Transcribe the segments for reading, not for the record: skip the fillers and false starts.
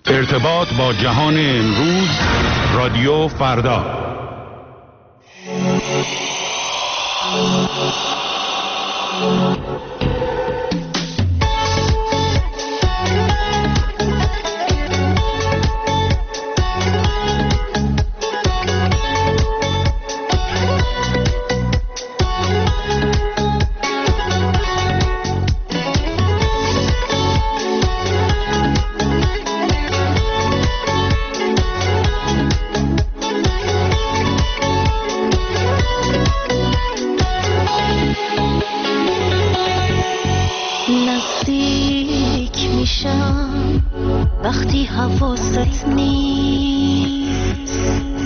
ارتباط با جهان امروز، رادیو فردا. وقتی حواست نیست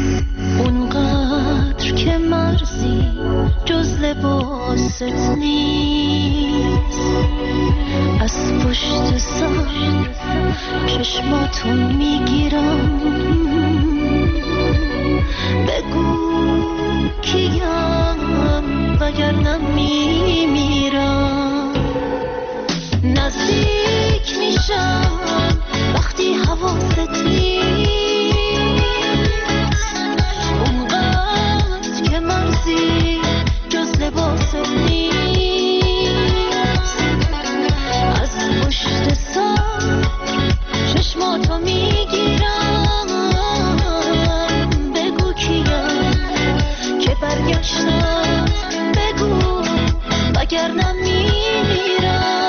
اونقدر که مرزی جز لباست نیست، از پشت سر چشماتو میگیرم، بگو کیم وگرنه میمیرم. نزدیک میشم وقتی حواست نیست، اونقدر که مرزی جز لباست نیست، از پشت سر چشماتو میگیرم، بگو کیم که برگشتم، بگو وگرنه میمیرم.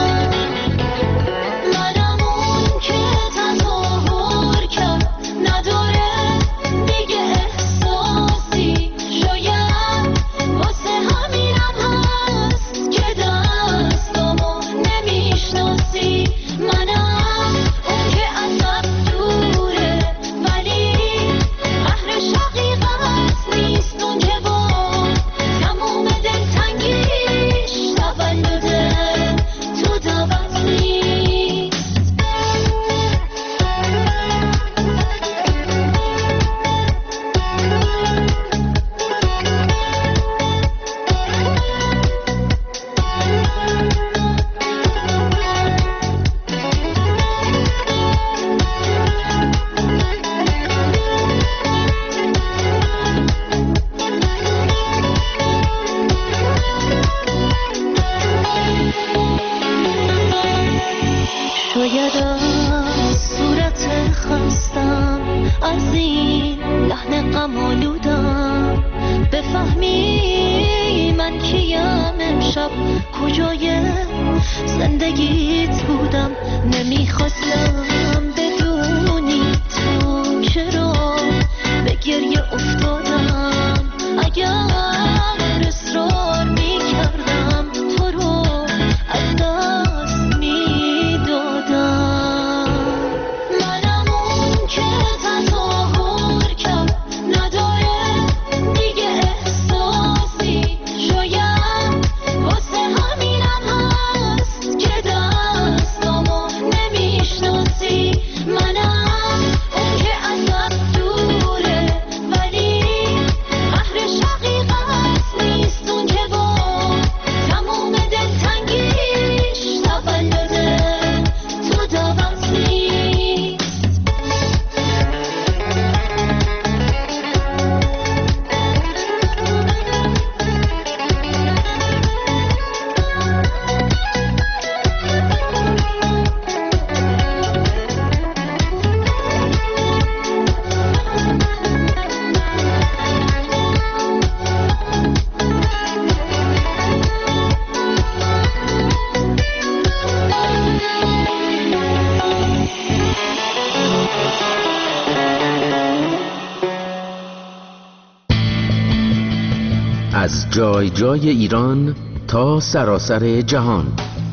از جای جای ایران تا سراسر جهان،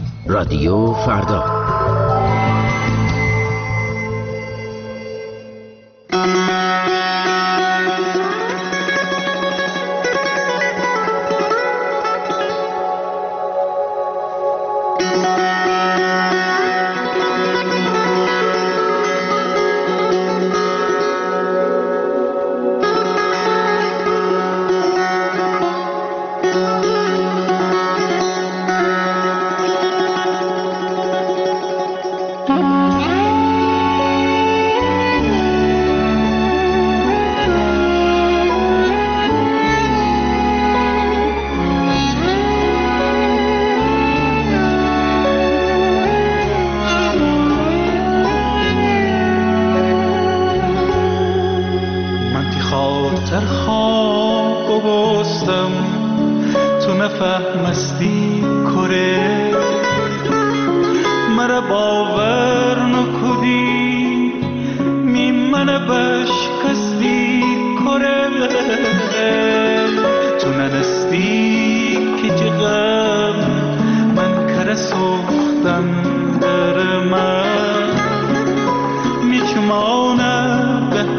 رادیو فردا.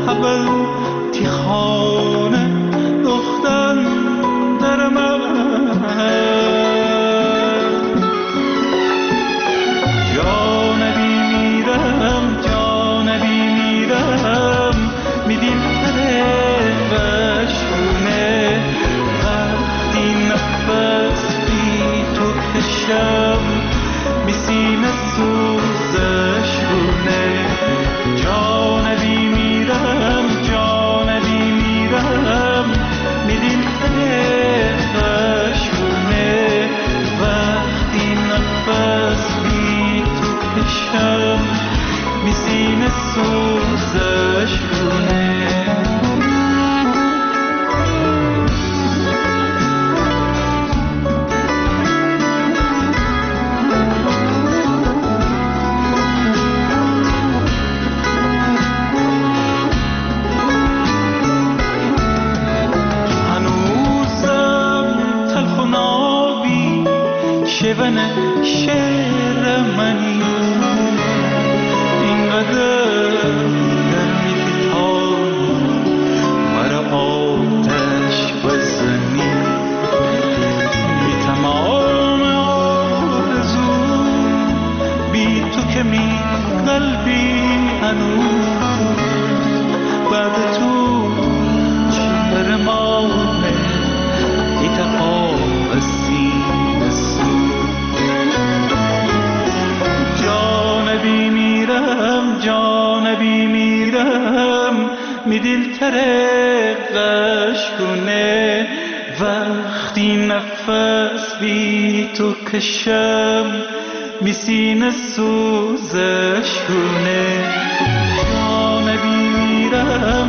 اول تی خانه دختن در من جانبی میرم میدیم تره وشونه وقتی نفس بی تو کشم میسینه سوزشونه جانبی میرم میدیم تره وشونه وقتی نفس بی تو کشم میسینه سوزشونه شون شعر منی اینقدر گرمی که تا مرا آتش بزنی بی تمام آرزو بی تو که می قلبی هنوز بعد تو شهر مانه ایتقام سینه سو جانبی میرم می دلتره غشونه وقتی نفس بی تو کشم می سینه سوزشونه جانبی میرم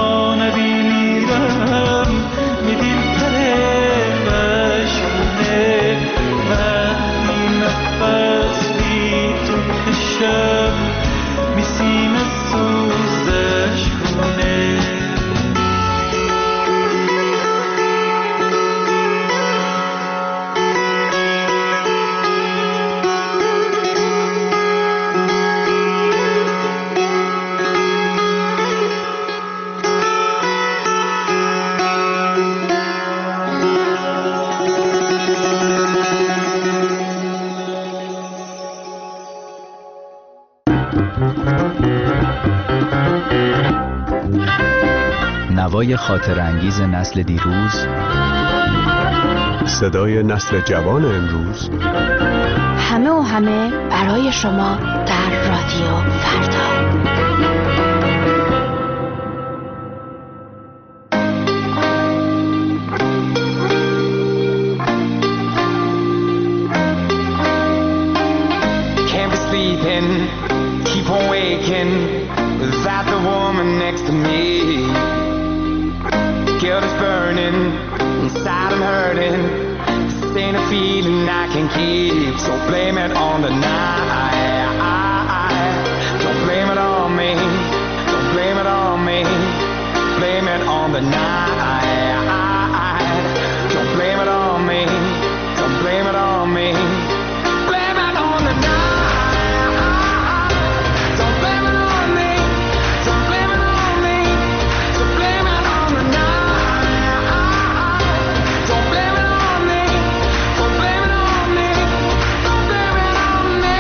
می دلتره غشونه وقتی نفس بی تو کشم میسینه سوزش کنه نوای خاطرانگیز نسل دیروز، صدای نسل جوان امروز، همه برای شما در رادیو فردا. Can't be sleeping, keep on waking without the woman next to me. Guilt is burning, inside I'm hurting. This ain't a feeling I can keep, so blame it on the night. Don't blame it on me, don't blame it on me. Blame it on the night. Don't blame it on me, don't blame it on me. Blame it on the night. Don't blame it on me, don't blame it on me. Don't blame it on the night. Don't blame it on me, don't blame it on me. Don't blame it on me.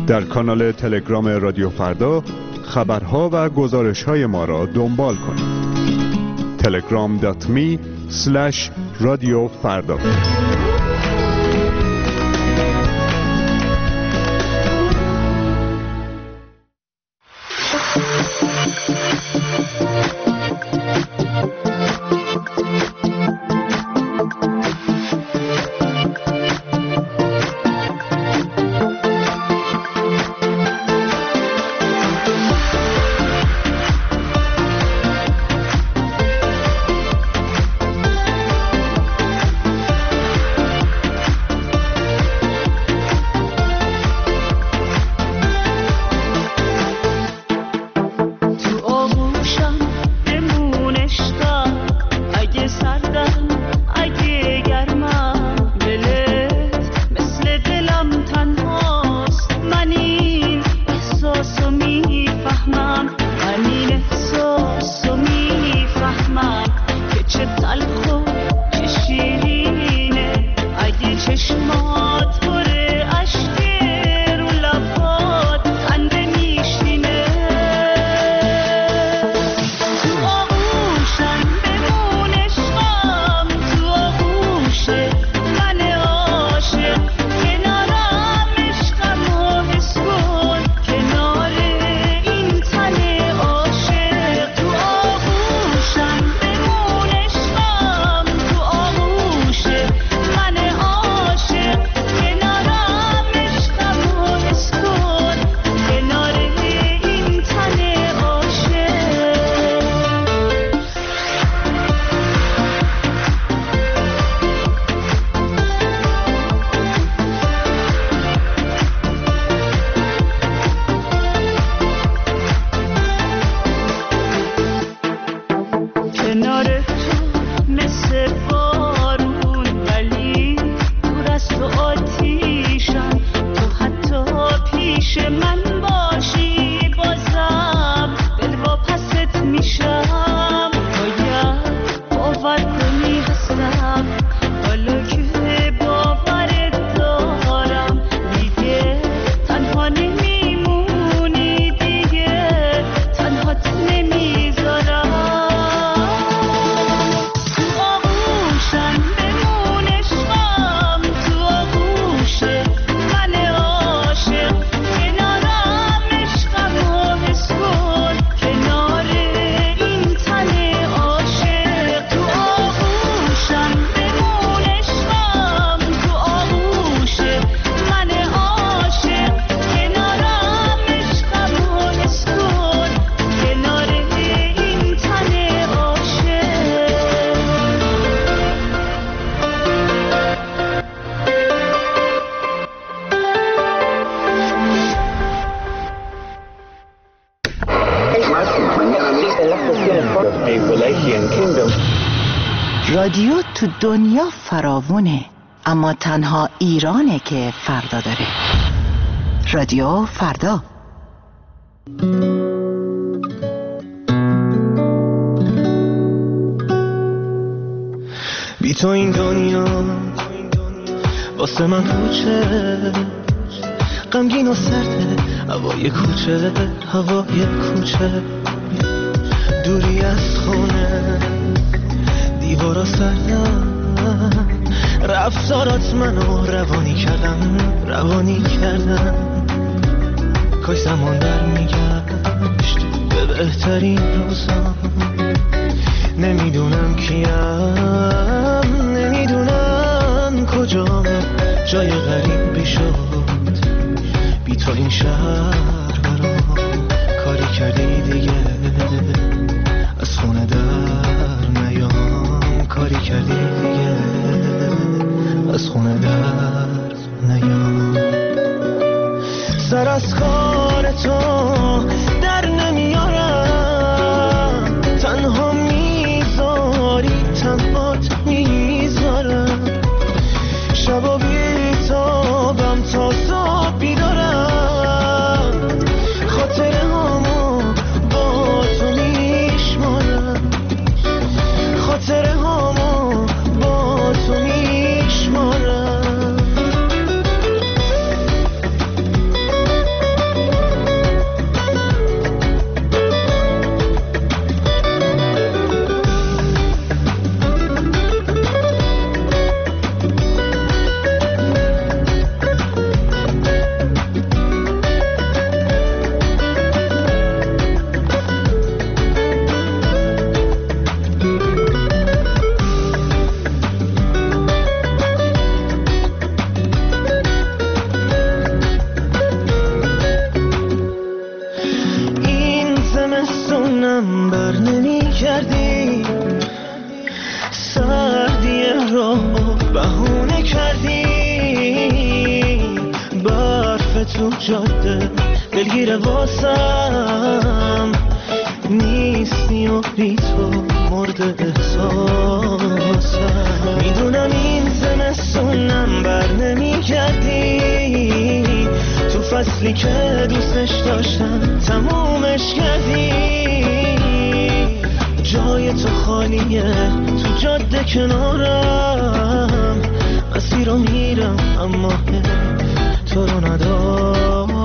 در کانال تلگرام رادیو فردا خبرها و گزارش‌های ما را دنبال کنید. telegram.me/رادیو فردا. رادیو تو دنیا فراوونه، اما تنها ایرانه که فردا داره. رادیو فردا. بی تو این دنیا واسه من کوچه، غمگین و سرده هوای کوچه، هوای کوچه، دوری از خونه، دیوارا سردم، رفتارات منو روانی کردم، کاش زمان در میگشت به بهترین روزام. نمیدونم کیم، نمیدونم کجام، جای غریبی شد بی تو این شهر برام. کاری کردی دیگه از خونه در نیام، کاری کردی دیگه از خونه در نیام. سر از کار تو در نمیارم، تنها میذاری تنهات میذارم، شبا بیتابم تا صبح بیدارم، خاطره هامو با تو میشمارم، خاطره هامو با تو میشمارم. تو جاده دلگیر واسم نیستی و بی تو مرد احساسم. میدونم این زمستونم بر نمیگردی، تو فصلی که دوستش داشتم تمومش کردی. جای تو خالیه تو جاده کنارم، مسیر رو میرم اما تو رو ندارم.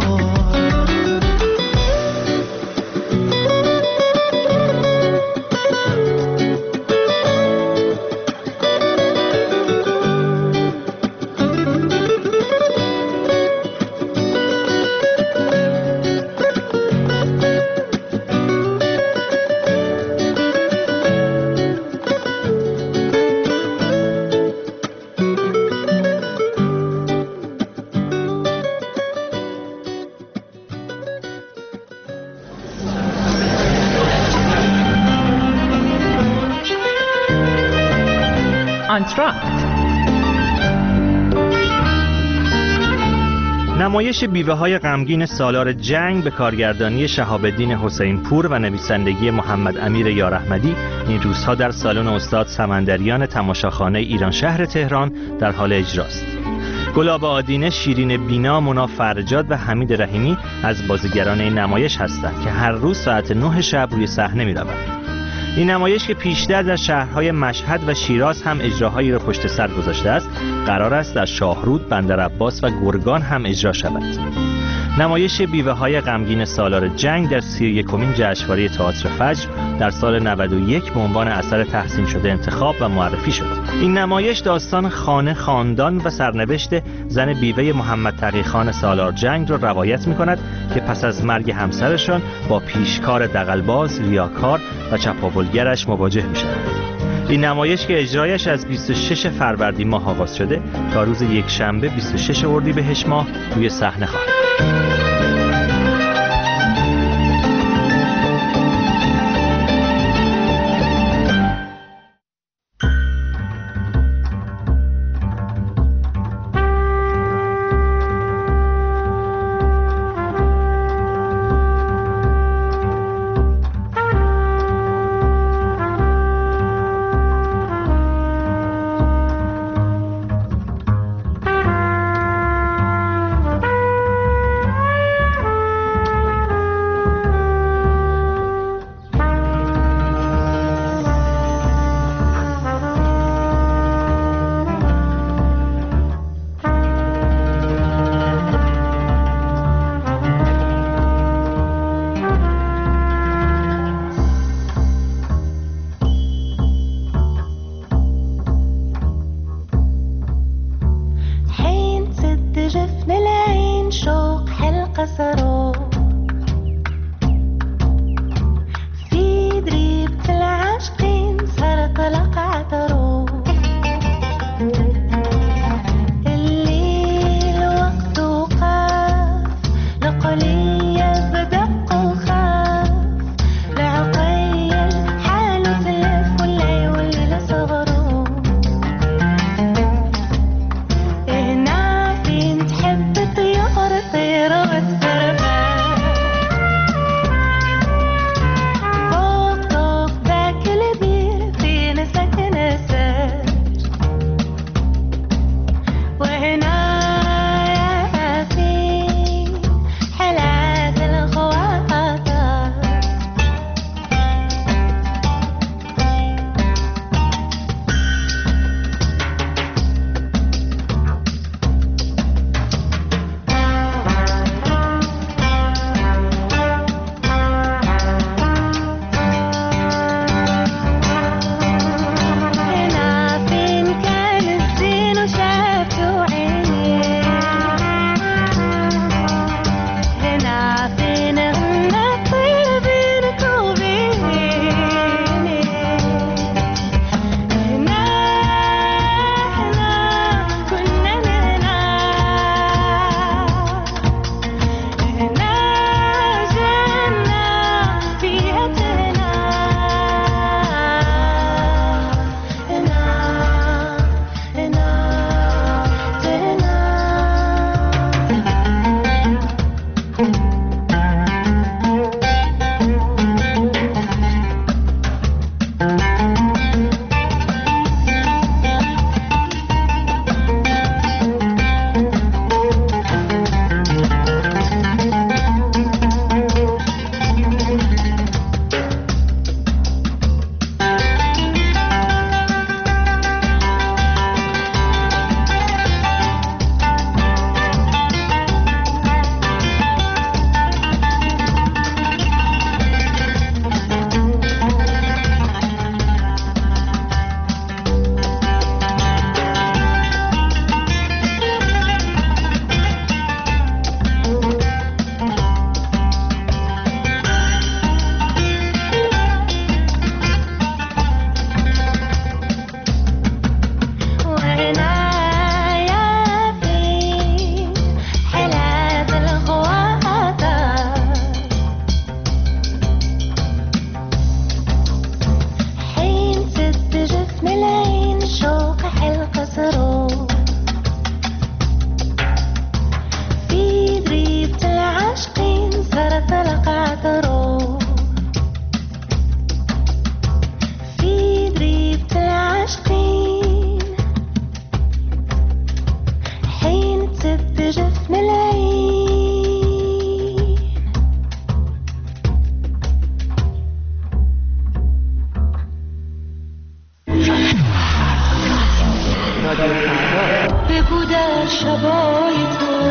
نمایش بیوه‌های غمگین سالار جنگ به کارگردانی شهاب الدین حسین پور و نویسندگی محمد امیر یاراحمدی این روزها در سالن استاد سمندریان تماشاخانه ایران شهر تهران در حال اجراست. گلاب آدینه، شیرین بینا، مونا فرجاد و حمید رحیمی از بازیگران این نمایش هستند که هر روز ساعت 9 شب روی صحنه می‌روند. این نمایش که پیشتر در شهرهای مشهد و شیراز هم اجراهایی را پشت سر گذاشته است، قرار است در شاهرود، بندرعباس و گرگان هم اجرا شود. نمایش بیوه‌های غمگین سالار جنگ در 31مین جشنواره تئاتر فجر در سال 91 به عنوان اثر تحسین شده انتخاب و معرفی شد. این نمایش داستان خانه، خاندان و سرنوشت زن بیوه محمد تقی‌خان سالار جنگ را روایت می‌کند که پس از مرگ همسرشان با پیشکار دغل‌باز، ریاکار و چپاولگرش مواجه می‌شود. این نمایش که اجرایش از 26 فروردین ماه آغاز شده تا روز یکشنبه 26 اردیبهشت ماه روی صحنه خواهد.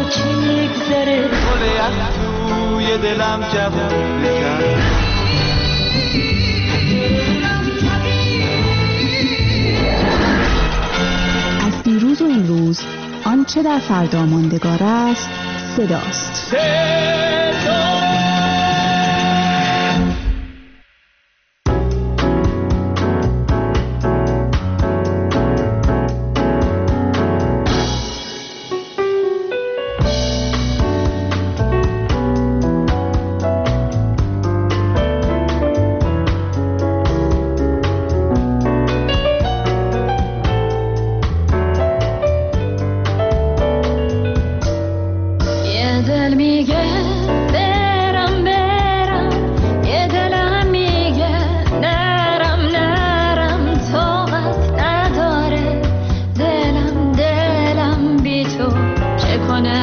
که یگذره گل یخ توی دلم جوون کرد. از دیروز و امروز آنچه در فردا ماندگار است صداست.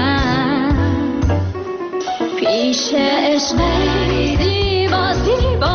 پیش عشق زیبا زیبا